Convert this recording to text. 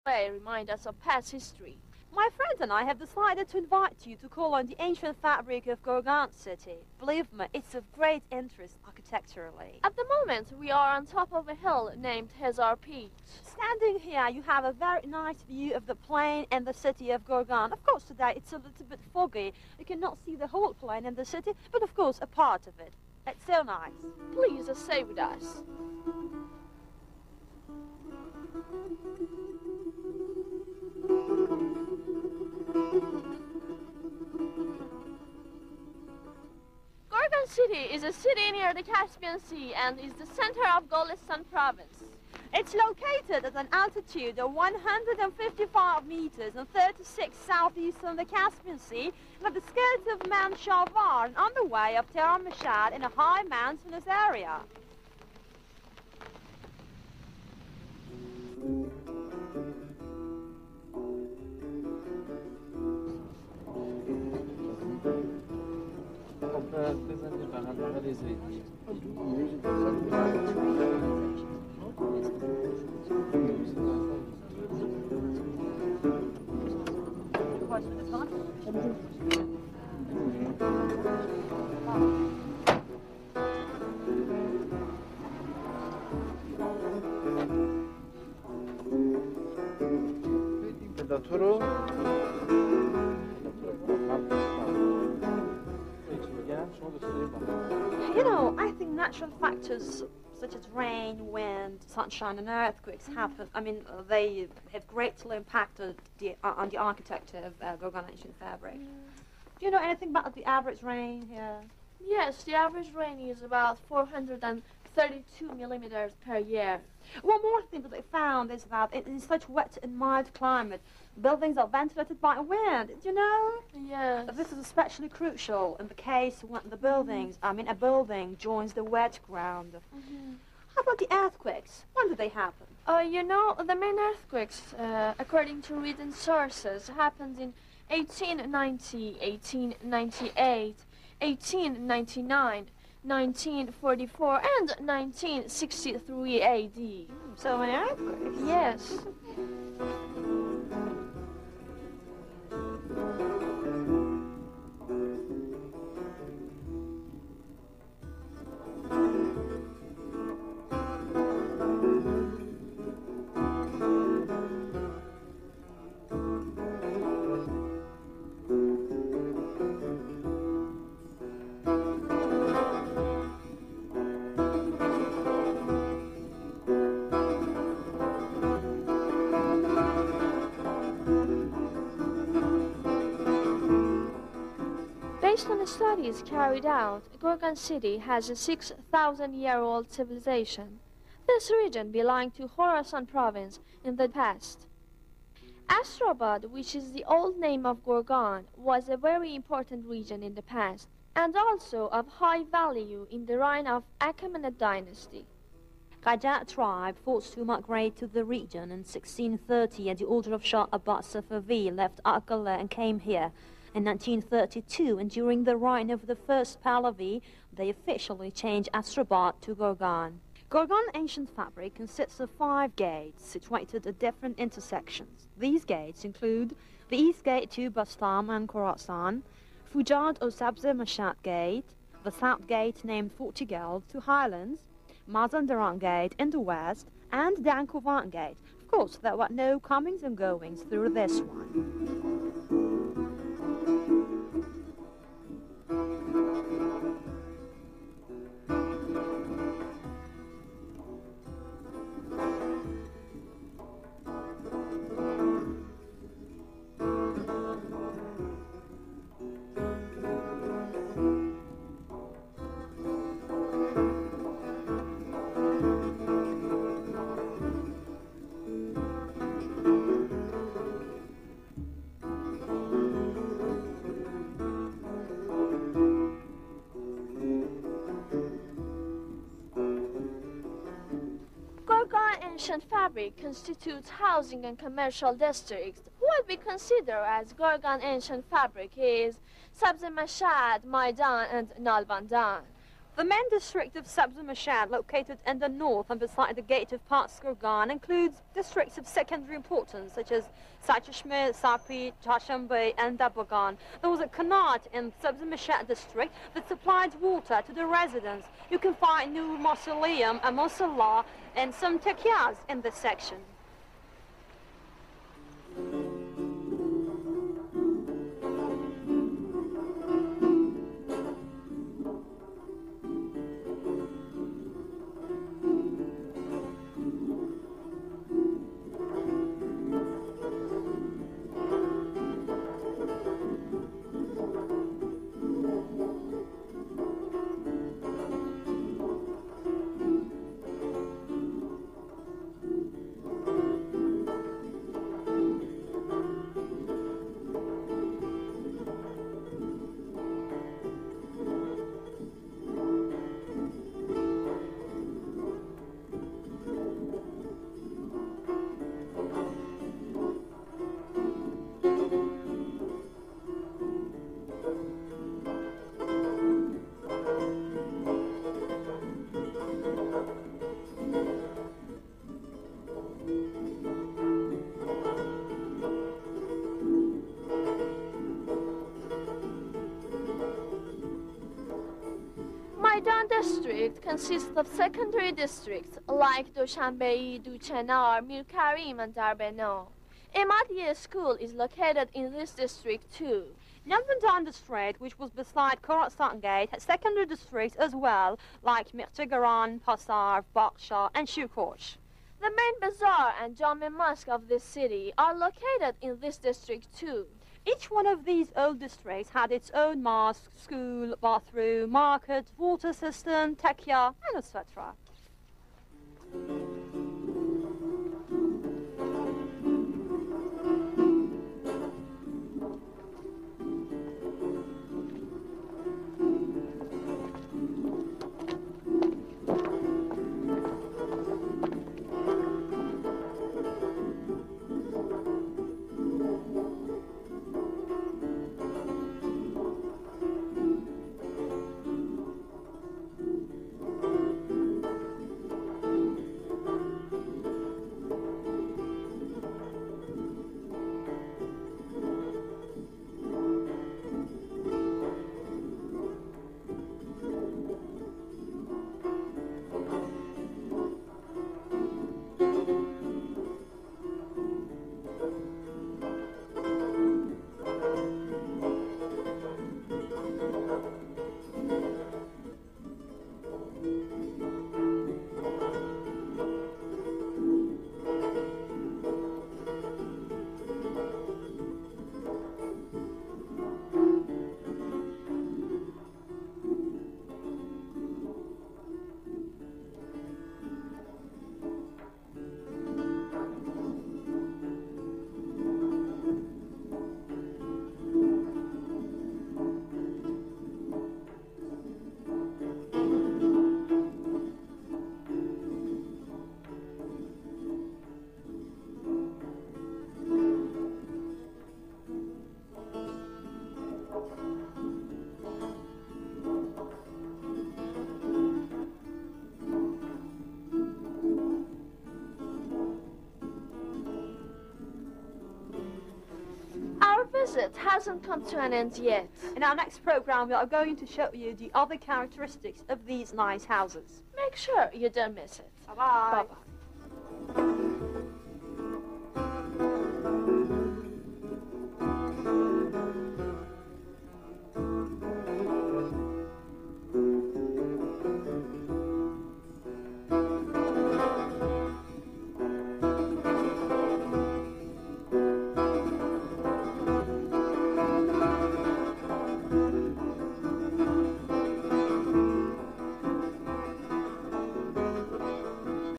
They remind us of past history. My friends and I have decided to invite you to call on the ancient fabric of Gorgan City. Believe me, it's of great interest architecturally. At the moment, we are on top of a hill named Hezar Peak. Standing here, you have a very nice view of the plain and the city of Gorgan. Of course, today it's a little bit foggy. You cannot see the whole plain and the city, but of course, a part of it. It's so nice. Please stay with us. Gorgan City is a city near the Caspian Sea and is the center of Golestan province. It's located at an altitude of 155 meters and 36 southeast from the Caspian Sea, and at the skirts of Mount Sharvar and on the way of Teramashad in a high mountainous area. You know, I think natural factors such as rain, wind, sunshine, and earthquakes happen. I mean, they have greatly impacted on the architecture of Gorgan ancient fabric. Do you know anything about the average rain here? Yes, the average rain is about 432 millimeters per year. One more thing that I found is that in such wet and mild climate, buildings are ventilated by wind. Do you know? Yes. This is especially crucial in the case when the buildings, a building joins the wet ground. How about the earthquakes? When do they happen? You know, the main earthquakes, according to written sources, happened in 1890, 1898, 1899, 1944, and 1963 AD. So many earthquakes? Yes. Based on the studies carried out, Gorgan City has a 6,000-year-old civilization. This region belonged to Khorasan province in the past. Astrabad, which is the old name of Gorgan, was a very important region in the past, and also of high value in the reign of Achaemenid dynasty. Qajar tribe forced to migrate to the region in 1630 at the order of Shah Abbas Safavi left Akala and came here. In 1932, and during the reign of the first Pahlavi, they officially changed Astrabad to Gorgan. Gorgan ancient fabric consists of 5 gates situated at different intersections. These gates include the East Gate to Bastam and Khorasan, Fujad or Sabze Mashad Gate, the South Gate named Portugal to Highlands, Mazandaran Gate in the west, and Dankovan Gate. Of course, there were no comings and goings through this one. Ancient fabric constitutes housing and commercial districts. What we consider as Gorgan ancient fabric is Sabze Mashad, Maidan, and Nalbandan. The main district of Sabzi-Mashhad, located in the north and beside the gate of Pars Kurgan, includes districts of secondary importance such as Sacheshme, Sapi, Chashanbe and Dabagan. There was a Qanat in Sabzi-Mashhad district that supplied water to the residents. You can find Nur Mausoleum, a Musalla and some tekyas in this section. Maidan district consists of secondary districts like Dushanbe, Duchenar, Mir Karim and Darbeno. Imadiye School is located in this district too. Nalbandan district, which was beside Khorasan Gate, has secondary districts as well, like Mirtigaran, Pasar, Baksha and Shirkosh. The main bazaar and Jami Mosque of this city are located in this district too. Each one of these old districts had its own mosque, school, bathroom, market, water system, tekya, and etc. Visit hasn't come to an end yet. In our next program, we are going to show you the other characteristics of these nice houses. Make sure you don't miss it. Bye-bye. Bye-bye.